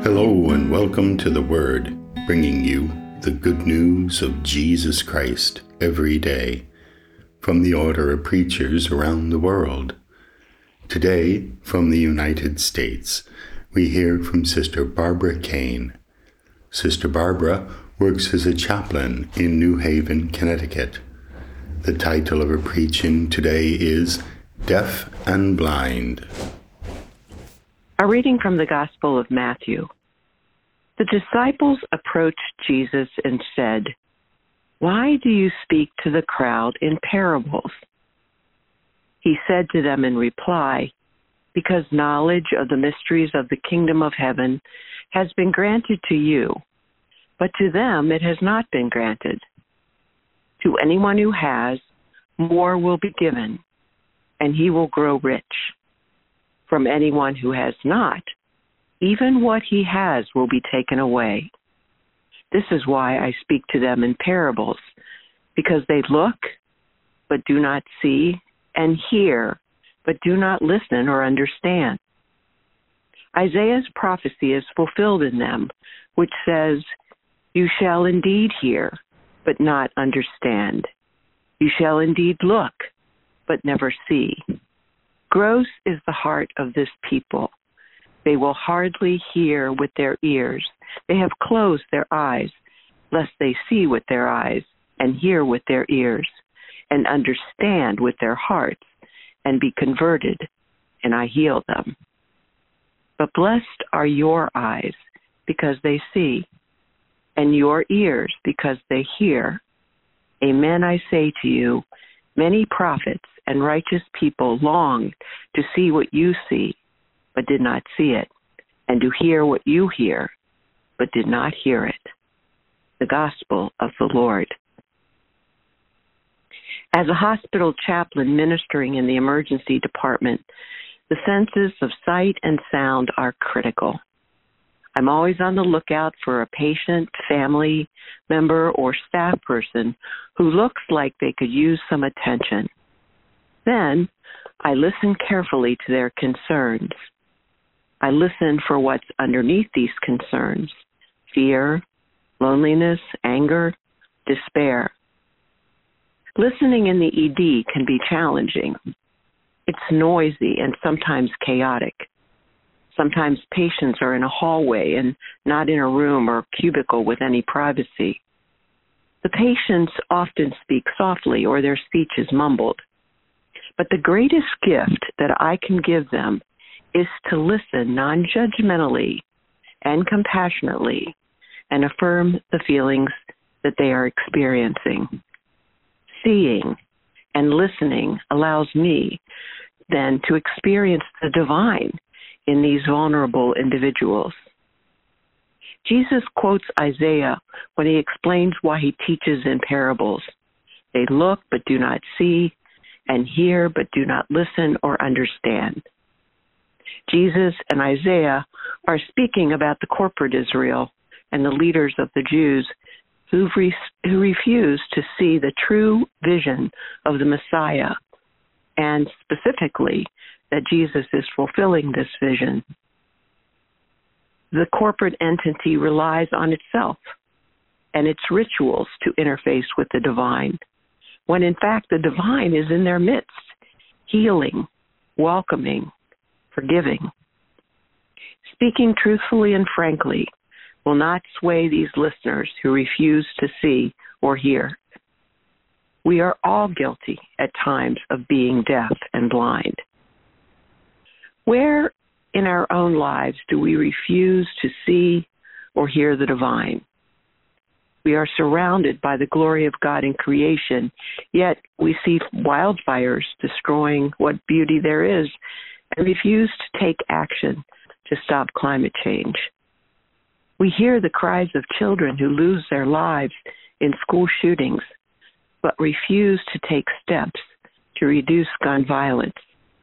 Hello and welcome to The Word, bringing you the good news of Jesus Christ every day from the order of preachers around the world. Today, from the United States, we hear from Sister Barbara Kane. Sister Barbara works as a chaplain in New Haven, Connecticut. The title of her preaching today is Deaf and Blind. A reading from the Gospel of Matthew. The disciples approached Jesus and said, "Why do you speak to the crowd in parables?" He said to them in reply, "Because knowledge of the mysteries of the kingdom of heaven has been granted to you, but to them it has not been granted. To anyone who has, more will be given, and he will grow rich. From anyone who has not, even what he has will be taken away. This is why I speak to them in parables, because they look, but do not see, and hear, but do not listen or understand. Isaiah's prophecy is fulfilled in them, which says, 'You shall indeed hear, but not understand. You shall indeed look, but never see.' Gross is the heart of this people. They will hardly hear with their ears. They have closed their eyes, lest they see with their eyes, and hear with their ears, and understand with their hearts, and be converted, and I heal them. But blessed are your eyes, because they see, and your ears, because they hear. Amen, I say to you, many prophets and righteous people longed to see what you see, but did not see it, and to hear what you hear, but did not hear it." The Gospel of the Lord. As a hospital chaplain ministering in the emergency department, the senses of sight and sound are critical. I'm always on the lookout for a patient, family member, or staff person who looks like they could use some attention. Then, I listen carefully to their concerns. I listen for what's underneath these concerns: fear, loneliness, anger, despair. Listening in the ED can be challenging. It's noisy and sometimes chaotic. Sometimes patients are in a hallway and not in a room or cubicle with any privacy. The patients often speak softly or their speech is mumbled. But the greatest gift that I can give them is to listen non-judgmentally and compassionately and affirm the feelings that they are experiencing. Seeing and listening allows me then to experience the divine in these vulnerable individuals. Jesus quotes Isaiah when he explains why he teaches in parables. They look but do not see, and hear but do not listen or understand. Jesus and Isaiah are speaking about the corporate Israel and the leaders of the Jews who refuse to see the true vision of the Messiah, and specifically that Jesus is fulfilling this vision. The corporate entity relies on itself and its rituals to interface with the divine, when in fact the divine is in their midst, healing, welcoming, forgiving. Speaking truthfully and frankly will not sway these listeners who refuse to see or hear. We are all guilty at times of being deaf and blind. Where in our own lives do we refuse to see or hear the divine? We are surrounded by the glory of God in creation, yet we see wildfires destroying what beauty there is and refuse to take action to stop climate change. We hear the cries of children who lose their lives in school shootings, but refuse to take steps to reduce gun violence.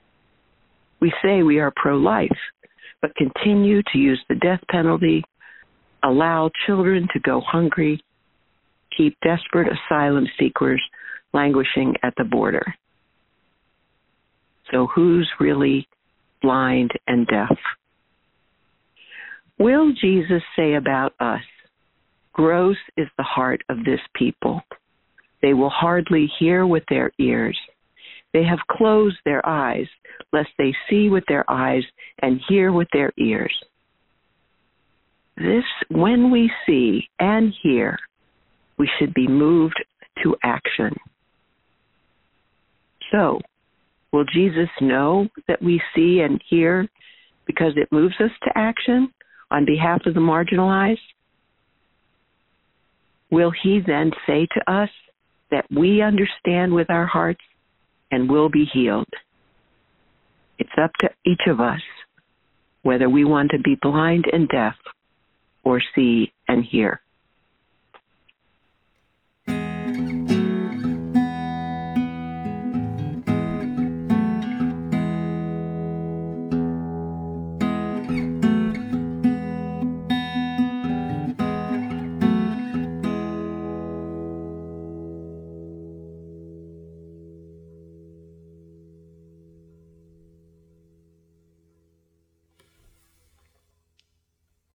We say we are pro-life, but continue to use the death penalty, allow children to go hungry, keep desperate asylum seekers languishing at the border. So who's really blind and deaf? Will Jesus say about us, "Gross is the heart of this people. They will hardly hear with their ears. They have closed their eyes, lest they see with their eyes and hear with their ears." This, when we see and hear, we should be moved to action. So, will Jesus know that we see and hear because it moves us to action on behalf of the marginalized? Will he then say to us that we understand with our hearts and will be healed? It's up to each of us whether we want to be blind and deaf or see and hear.